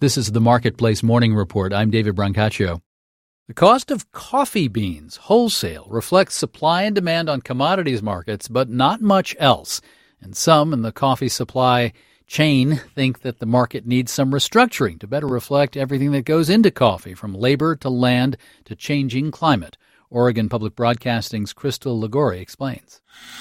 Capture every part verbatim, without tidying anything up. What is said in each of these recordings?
This is the Marketplace Morning Report. I'm David Brancaccio. The cost of coffee beans wholesale reflects supply and demand on commodities markets, but not much else. And some in the coffee supply chain think that the market needs some restructuring to better reflect everything that goes into coffee, from labor to land to changing climate. Oregon Public Broadcasting's Crystal Ligori explains.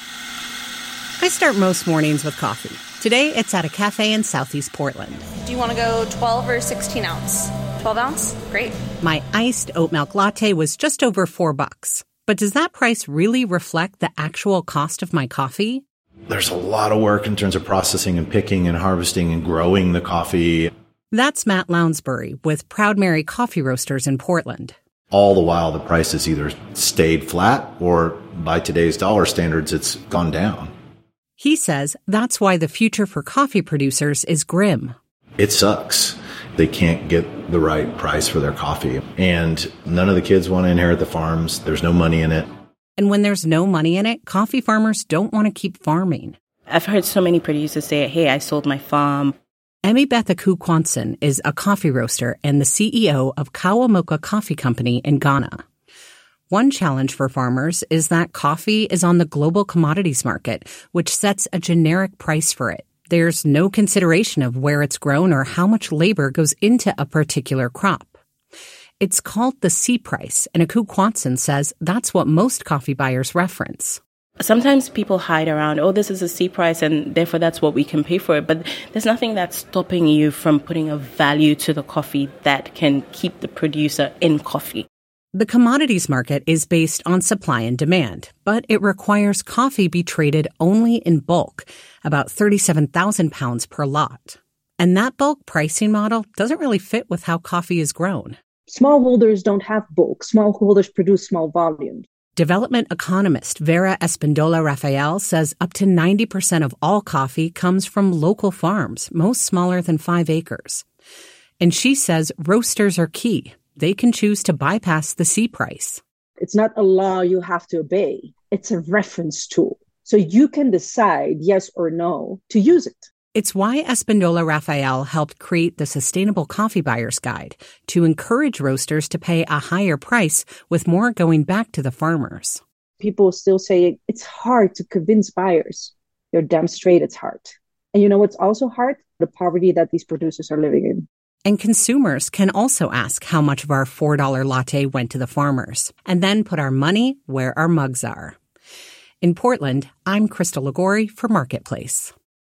I start most mornings with coffee. Today, it's at a cafe in southeast Portland. Do you want to go twelve or sixteen ounce? twelve ounce? Great. My iced oat milk latte was just over four bucks. But does that price really reflect the actual cost of my coffee? There's a lot of work in terms of processing and picking and harvesting and growing the coffee. That's Matt Lounsbury with Proud Mary Coffee Roasters in Portland. All the while, the price has either stayed flat or, by today's dollar standards, it's gone down. He says that's why the future for coffee producers is grim. It sucks. They can't get the right price for their coffee. And none of the kids want to inherit the farms. There's no money in it. And when there's no money in it, coffee farmers don't want to keep farming. I've heard so many producers say, hey, I sold my farm. Emmy Beth Aku Kwanson is a coffee roaster and the C E O of Kawamoka Coffee Company in Ghana. One challenge for farmers is that coffee is on the global commodities market, which sets a generic price for it. There's no consideration of where it's grown or how much labor goes into a particular crop. It's called the C price, and Aku Kwanson says that's what most coffee buyers reference. Sometimes people hide around, oh, this is a C price, and therefore that's what we can pay for it. But there's nothing that's stopping you from putting a value to the coffee that can keep the producer in coffee. The commodities market is based on supply and demand, but it requires coffee be traded only in bulk, about thirty-seven thousand pounds per lot. And that bulk pricing model doesn't really fit with how coffee is grown. Smallholders don't have bulk. Smallholders produce small volumes. Development economist Vera Espindola Rafael says up to ninety percent of all coffee comes from local farms, most smaller than five acres. And she says roasters are key. They can choose to bypass the C price. It's not a law you have to obey. It's a reference tool. So you can decide yes or no to use it. It's why Espindola Rafael helped create the Sustainable Coffee Buyer's Guide to encourage roasters to pay a higher price with more going back to the farmers. People still say it's hard to convince buyers. You're damn straight it's hard. And you know what's also hard? The poverty that these producers are living in. And consumers can also ask how much of our four dollar latte went to the farmers, and then put our money where our mugs are. In Portland, I'm Crystal Ligori for Marketplace.